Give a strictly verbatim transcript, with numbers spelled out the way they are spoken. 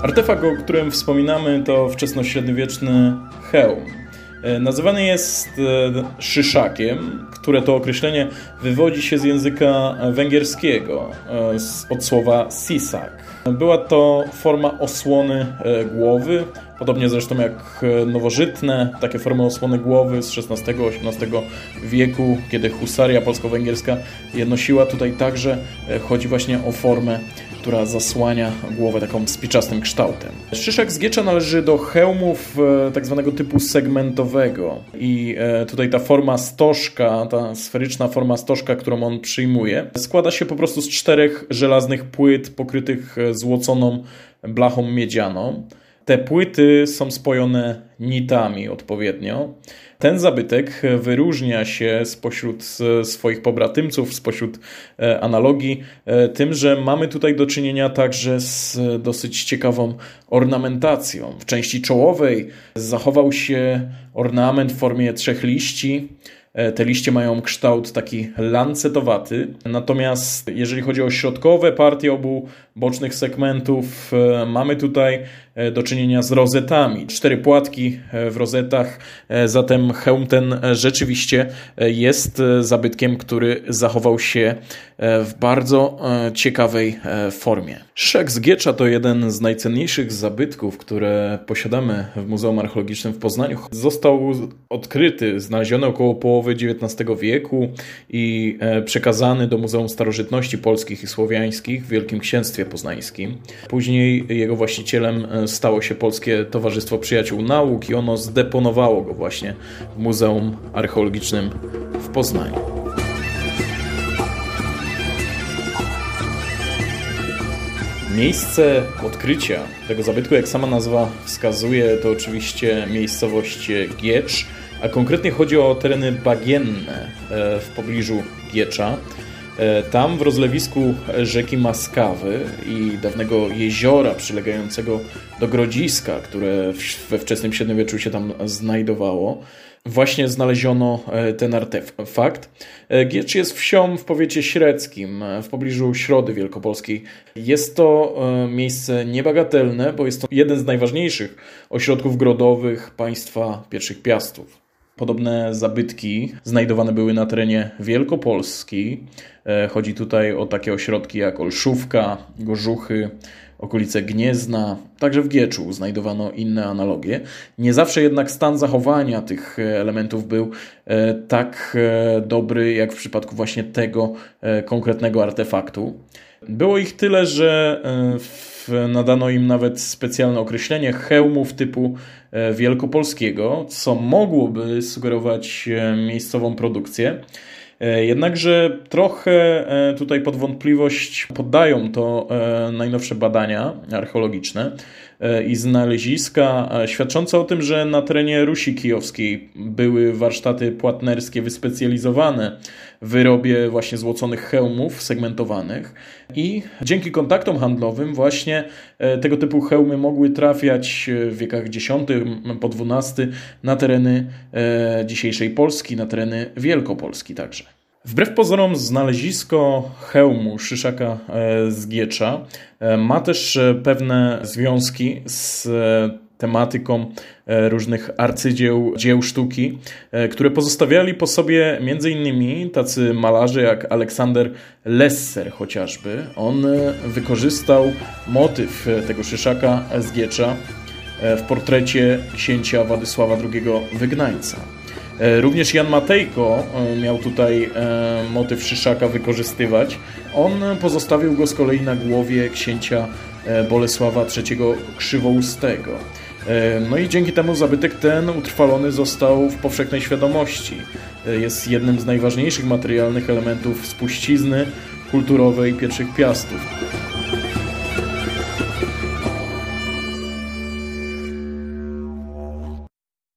Artefakt, o którym wspominamy, to wczesnośredniowieczny hełm. Nazywany jest szyszakiem, które to określenie wywodzi się z języka węgierskiego, od słowa sisak. Była to forma osłony głowy, podobnie zresztą jak nowożytne takie formy osłony głowy z szesnastego osiemnastego wieku, kiedy husaria polsko-węgierska je nosiła. Tutaj także chodzi właśnie o formę, która zasłania głowę taką spiczastym kształtem. Szyszak z Giecza należy do hełmów tak zwanego typu segmentowego i tutaj ta forma stożka, ta sferyczna forma stożka, którą on przyjmuje, składa się po prostu z czterech żelaznych płyt pokrytych złoconą blachą miedzianą. Te płyty są spojone nitami odpowiednio. Ten zabytek wyróżnia się spośród swoich pobratymców, spośród analogii, tym, że mamy tutaj do czynienia także z dosyć ciekawą ornamentacją. W części czołowej zachował się ornament w formie trzech liści. Te liście mają kształt taki lancetowaty, natomiast jeżeli chodzi o środkowe partie obu bocznych segmentów, mamy tutaj do czynienia z rozetami. Cztery płatki w rozetach, zatem hełm ten rzeczywiście jest zabytkiem, który zachował się w bardzo ciekawej formie. Szyszak z Giecza to jeden z najcenniejszych zabytków, które posiadamy w Muzeum Archeologicznym w Poznaniu. Został odkryty, znaleziony około połowy dziewiętnastego wieku i przekazany do Muzeum Starożytności Polskich i Słowiańskich w Wielkim Księstwie Poznańskim. Później jego właścicielem stało się Polskie Towarzystwo Przyjaciół Nauk i ono zdeponowało go właśnie w Muzeum Archeologicznym w Poznaniu. Miejsce odkrycia tego zabytku, jak sama nazwa wskazuje, to oczywiście miejscowość Giecz, a konkretnie chodzi o tereny bagienne w pobliżu Giecza. Tam w rozlewisku rzeki Maskawy i dawnego jeziora przylegającego do Grodziska, które we wczesnym średniowieczu się tam znajdowało, właśnie znaleziono ten artefakt. Giecz jest wsią w powiecie średzkim, w pobliżu Środy Wielkopolskiej. Jest to miejsce niebagatelne, bo jest to jeden z najważniejszych ośrodków grodowych państwa pierwszych Piastów. Podobne zabytki znajdowane były na terenie Wielkopolski. Chodzi tutaj o takie ośrodki jak Olszówka, Gorzuchy, okolice Gniezna. Także w Gieczu znajdowano inne analogie. Nie zawsze jednak stan zachowania tych elementów był tak dobry, jak w przypadku właśnie tego konkretnego artefaktu. Było ich tyle, że nadano im nawet specjalne określenie hełmów typu wielkopolskiego, co mogłoby sugerować miejscową produkcję. Jednakże trochę tutaj pod wątpliwość poddają to najnowsze badania archeologiczne i znaleziska świadczące o tym, że na terenie Rusi Kijowskiej były warsztaty płatnerskie wyspecjalizowane w wyrobie właśnie złoconych hełmów segmentowanych i dzięki kontaktom handlowym właśnie tego typu hełmy mogły trafiać w wiekach dziesiątym po dwunasty na tereny dzisiejszej Polski, na tereny Wielkopolski także. Wbrew pozorom znalezisko hełmu Szyszaka z Giecza ma też pewne związki z tematyką różnych arcydzieł, dzieł sztuki, które pozostawiali po sobie między innymi tacy malarze jak Aleksander Lesser chociażby. On wykorzystał motyw tego Szyszaka z Giecza w portrecie księcia Władysława drugiego Wygnańca. Również Jan Matejko miał tutaj motyw Szyszaka wykorzystywać. On pozostawił go z kolei na głowie księcia Bolesława trzeciego Krzywoustego. No i dzięki temu zabytek ten utrwalony został w powszechnej świadomości. Jest jednym z najważniejszych materialnych elementów spuścizny kulturowej pierwszych Piastów.